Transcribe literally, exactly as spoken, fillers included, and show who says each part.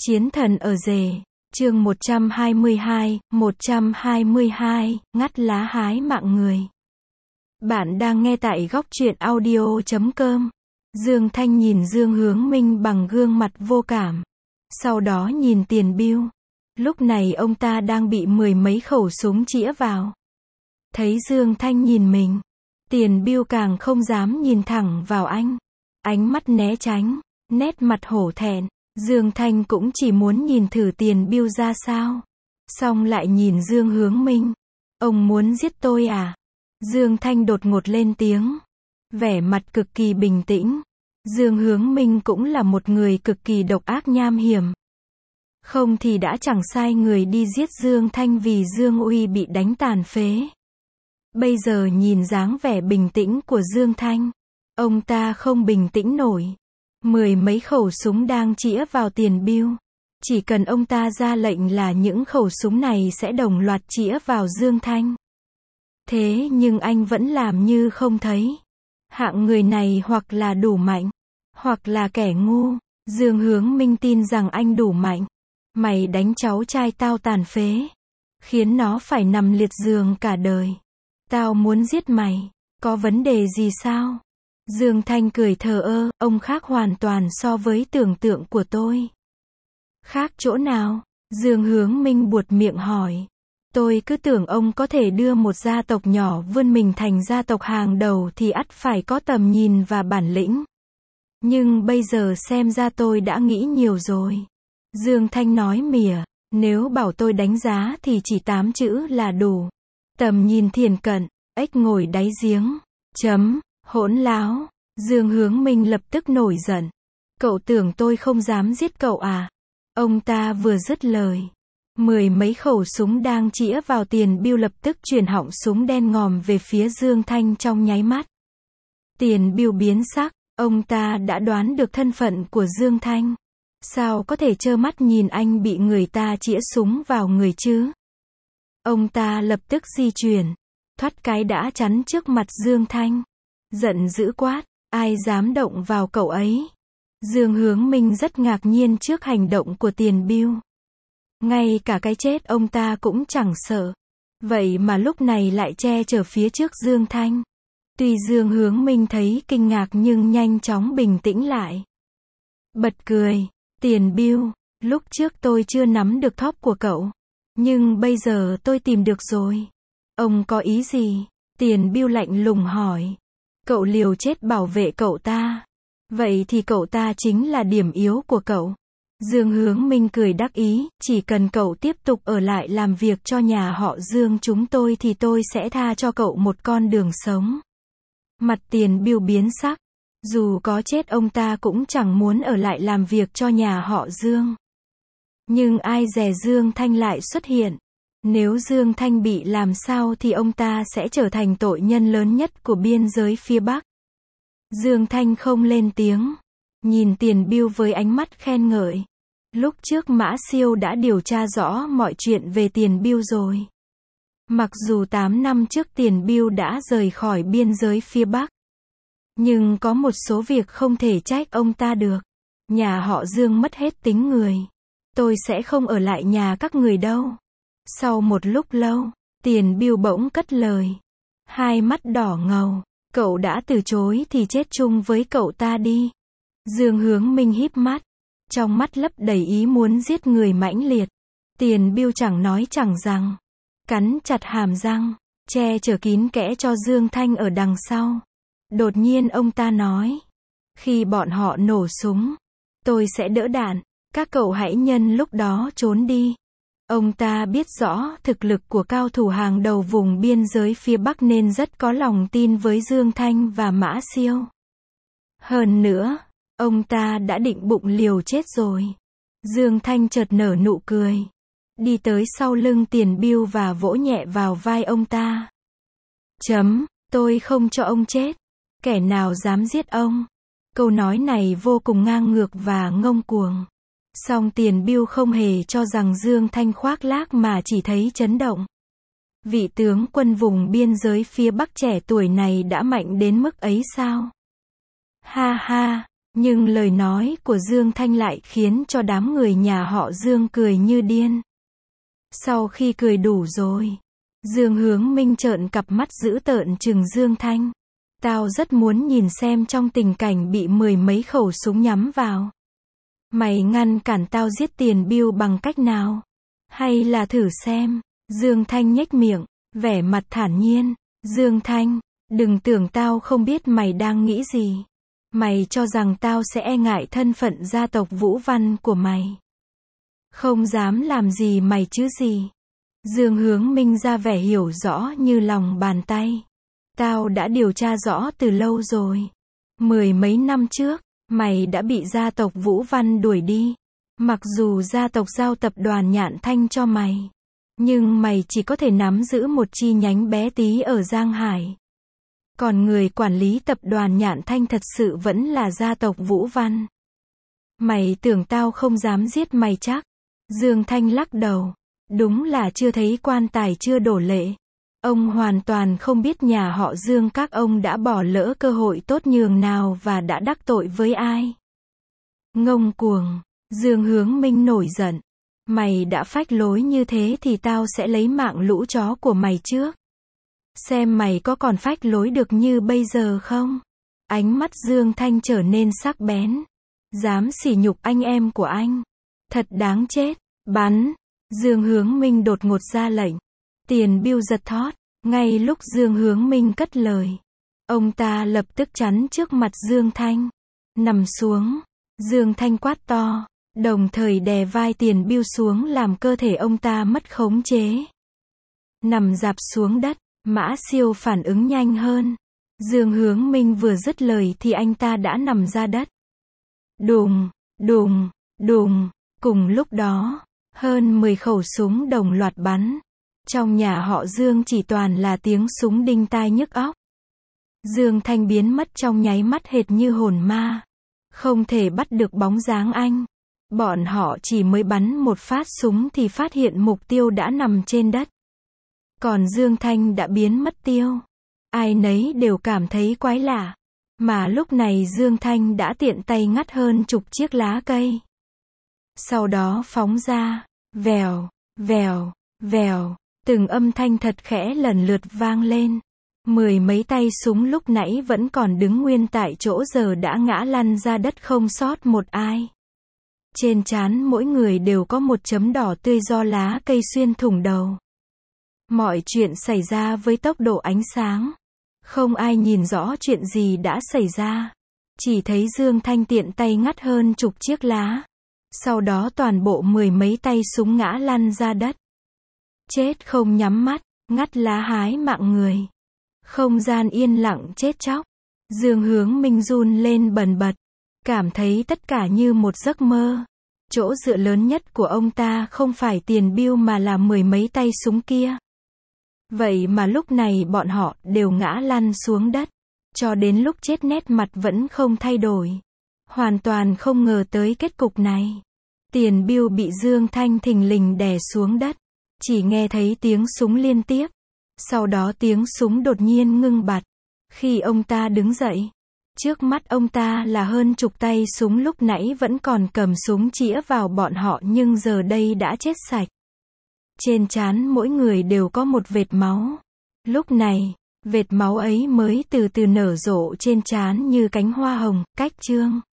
Speaker 1: Chiến thần ở rể, chương một trăm hai mươi hai, một trăm hai mươi hai, ngắt lá hái mạng người. Bạn đang nghe tại góc truyện audio chấm com. Dương Thanh nhìn Dương Hướng Minh bằng gương mặt vô cảm. Sau đó nhìn Tiền Bưu. Lúc này ông ta đang bị mười mấy khẩu súng chĩa vào. Thấy Dương Thanh nhìn mình, Tiền Bưu càng không dám nhìn thẳng vào anh. Ánh mắt né tránh, nét mặt hổ thẹn. Dương Thanh cũng chỉ muốn nhìn thử Tiền Bưu ra sao. Xong lại nhìn Dương Hướng Minh. Ông muốn giết tôi à? Dương Thanh đột ngột lên tiếng. Vẻ mặt cực kỳ bình tĩnh. Dương Hướng Minh cũng là một người cực kỳ độc ác nham hiểm. Không thì đã chẳng sai người đi giết Dương Thanh vì Dương Uy bị đánh tàn phế. Bây giờ nhìn dáng vẻ bình tĩnh của Dương Thanh, ông ta không bình tĩnh nổi. Mười mấy khẩu súng đang chĩa vào Tiền Bưu. Chỉ cần ông ta ra lệnh là những khẩu súng này sẽ đồng loạt chĩa vào Dương Thanh. Thế nhưng anh vẫn làm như không thấy. Hạng người này hoặc là đủ mạnh, hoặc là kẻ ngu. Dương Hướng Minh tin rằng anh đủ mạnh. Mày đánh cháu trai tao tàn phế, khiến nó phải nằm liệt giường cả đời. Tao muốn giết mày, có vấn đề gì sao? Dương Thanh cười thờ ơ, ông khác hoàn toàn so với tưởng tượng của tôi. Khác chỗ nào? Dương Hướng Minh buột miệng hỏi. Tôi cứ tưởng ông có thể đưa một gia tộc nhỏ vươn mình thành gia tộc hàng đầu thì ắt phải có tầm nhìn và bản lĩnh. Nhưng bây giờ xem ra tôi đã nghĩ nhiều rồi. Dương Thanh nói mỉa, nếu bảo tôi đánh giá thì chỉ tám chữ là đủ. Tầm nhìn thiển cận, ếch ngồi đáy giếng. Chấm. Hỗn láo. Dương Hướng Minh lập tức nổi giận. Cậu tưởng tôi không dám giết cậu à? Ông ta vừa dứt lời, mười mấy khẩu súng đang chĩa vào Tiền Bưu lập tức chuyển họng súng đen ngòm về phía Dương Thanh trong nháy mắt. Tiền Bưu biến sắc, ông ta đã đoán được thân phận của Dương Thanh. Sao có thể trơ mắt nhìn anh bị người ta chĩa súng vào người chứ? Ông ta lập tức di chuyển, thoát cái đã chắn trước mặt Dương Thanh. Giận dữ quát, ai dám động vào cậu ấy? Dương Hướng Minh rất ngạc nhiên trước hành động của Tiền Bưu. Ngay cả cái chết ông ta cũng chẳng sợ. Vậy mà lúc này lại che chở phía trước Dương Thanh. Tuy Dương Hướng Minh thấy kinh ngạc nhưng nhanh chóng bình tĩnh lại. Bật cười, Tiền Bưu, lúc trước tôi chưa nắm được thóp của cậu. Nhưng bây giờ tôi tìm được rồi. Ông có ý gì? Tiền Bưu lạnh lùng hỏi. Cậu liều chết bảo vệ cậu ta. Vậy thì cậu ta chính là điểm yếu của cậu. Dương Hướng Minh cười đắc ý, chỉ cần cậu tiếp tục ở lại làm việc cho nhà họ Dương chúng tôi thì tôi sẽ tha cho cậu một con đường sống. Mặt Tiền Bưu biến sắc. Dù có chết ông ta cũng chẳng muốn ở lại làm việc cho nhà họ Dương. Nhưng ai dè Dương Thanh lại xuất hiện. Nếu Dương Thanh bị làm sao thì ông ta sẽ trở thành tội nhân lớn nhất của biên giới phía Bắc. Dương Thanh không lên tiếng, nhìn Tiền Bưu với ánh mắt khen ngợi. Lúc trước Mã Siêu đã điều tra rõ mọi chuyện về Tiền Bưu rồi. Mặc dù tám năm trước Tiền Bưu đã rời khỏi biên giới phía Bắc, nhưng có một số việc không thể trách ông ta được. Nhà họ Dương mất hết tính người. Tôi sẽ không ở lại nhà các người đâu. Sau một lúc lâu, Tiền Bưu bỗng cất lời. Hai mắt đỏ ngầu. Cậu đã từ chối thì chết chung với cậu ta đi. Dương Hướng Minh híp mắt. Trong mắt lấp đầy ý muốn giết người mãnh liệt. Tiền Bưu chẳng nói chẳng rằng. Cắn chặt hàm răng, che chở kín kẽ cho Dương Thanh ở đằng sau. Đột nhiên ông ta nói. Khi bọn họ nổ súng, tôi sẽ đỡ đạn. Các cậu hãy nhân lúc đó trốn đi. Ông ta biết rõ thực lực của cao thủ hàng đầu vùng biên giới phía Bắc nên rất có lòng tin với Dương Thanh và Mã Siêu. Hơn nữa, ông ta đã định bụng liều chết rồi. Dương Thanh chợt nở nụ cười. Đi tới sau lưng Tiền Bưu và vỗ nhẹ vào vai ông ta. Chấm, tôi không cho ông chết. Kẻ nào dám giết ông? Câu nói này vô cùng ngang ngược và ngông cuồng. Song Tiền Bưu không hề cho rằng Dương Thanh khoác lác mà chỉ thấy chấn động. Vị tướng quân vùng biên giới phía Bắc trẻ tuổi này đã mạnh đến mức ấy sao? Ha ha, Nhưng lời nói của Dương Thanh lại khiến cho đám người nhà họ Dương cười như điên. Sau khi cười đủ rồi, Dương Hướng Minh trợn cặp mắt dữ tợn trừng Dương Thanh. Tao rất muốn nhìn xem trong tình cảnh bị mười mấy khẩu súng nhắm vào. Mày ngăn cản tao giết Tiền Biêu bằng cách nào? Hay là thử xem? Dương Thanh nhếch miệng, vẻ mặt thản nhiên. Dương Thanh, đừng tưởng tao không biết mày đang nghĩ gì. Mày cho rằng tao sẽ e ngại thân phận gia tộc Vũ Văn của mày. Không dám làm gì mày chứ gì. Dương Hướng Minh ra vẻ hiểu rõ như lòng bàn tay. Tao đã điều tra rõ từ lâu rồi. Mười mấy năm trước, mày đã bị gia tộc Vũ Văn đuổi đi. Mặc dù gia tộc giao tập đoàn Nhạn Thanh cho mày, nhưng mày chỉ có thể nắm giữ một chi nhánh bé tí ở Giang Hải. Còn người quản lý tập đoàn Nhạn Thanh thật sự vẫn là gia tộc Vũ Văn. Mày tưởng tao không dám giết mày chắc? Dương Thanh lắc đầu. Đúng là chưa thấy quan tài chưa đổ lệ. Ông hoàn toàn không biết nhà họ Dương các ông đã bỏ lỡ cơ hội tốt nhường nào và đã đắc tội với ai. Ngông cuồng. Dương Hướng Minh nổi giận. Mày đã phách lối như thế thì tao sẽ lấy mạng lũ chó của mày trước. Xem mày có còn phách lối được như bây giờ không? Ánh mắt Dương Thanh trở nên sắc bén. Dám sỉ nhục anh em của anh. Thật đáng chết. Bắn. Dương Hướng Minh đột ngột ra lệnh. Tiền Biêu giật thót. Ngay lúc Dương Hướng Minh cất lời, ông ta lập tức chắn trước mặt Dương Thanh. Nằm xuống. Dương Thanh quát to, đồng thời đè vai Tiền Biêu xuống làm cơ thể ông ta mất khống chế. Nằm rạp xuống đất. Mã Siêu phản ứng nhanh hơn. Dương Hướng Minh vừa dứt lời thì anh ta đã nằm ra đất. Đùng, đùng, đùng. Cùng lúc đó, hơn mười khẩu súng đồng loạt bắn. Trong nhà họ Dương chỉ toàn là tiếng súng đinh tai nhức óc. Dương Thanh biến mất trong nháy mắt hệt như hồn ma. Không thể bắt được bóng dáng anh. Bọn họ chỉ mới bắn một phát súng thì phát hiện mục tiêu đã nằm trên đất. Còn Dương Thanh đã biến mất tiêu. Ai nấy đều cảm thấy quái lạ. Mà lúc này Dương Thanh đã tiện tay ngắt hơn chục chiếc lá cây. Sau đó phóng ra. Vèo, vèo, vèo. Từng âm thanh thật khẽ lần lượt vang lên. Mười mấy tay súng lúc nãy vẫn còn đứng nguyên tại chỗ giờ đã ngã lăn ra đất không sót một ai. Trên trán mỗi người đều có một chấm đỏ tươi do lá cây xuyên thủng đầu. Mọi chuyện xảy ra với tốc độ ánh sáng. Không ai nhìn rõ chuyện gì đã xảy ra. Chỉ thấy Dương Thanh tiện tay ngắt hơn chục chiếc lá. Sau đó toàn bộ mười mấy tay súng ngã lăn ra đất. Chết không nhắm mắt, ngắt lá hái mạng người. Không gian yên lặng chết chóc. Dương Hướng Minh run lên bần bật. Cảm thấy tất cả như một giấc mơ. Chỗ dựa lớn nhất của ông ta không phải Tiền Biêu mà là mười mấy tay súng kia. Vậy mà lúc này bọn họ đều ngã lăn xuống đất. Cho đến lúc chết nét mặt vẫn không thay đổi. Hoàn toàn không ngờ tới kết cục này. Tiền Biêu bị Dương Thanh thình lình đè xuống đất. Chỉ nghe thấy tiếng súng liên tiếp. Sau đó tiếng súng đột nhiên ngưng bặt. Khi ông ta đứng dậy, trước mắt ông ta là hơn chục tay súng lúc nãy vẫn còn cầm súng chĩa vào bọn họ nhưng giờ đây đã chết sạch. Trên trán mỗi người đều có một vệt máu. Lúc này, vệt máu ấy mới từ từ nở rộ trên trán như cánh hoa hồng, cách chương.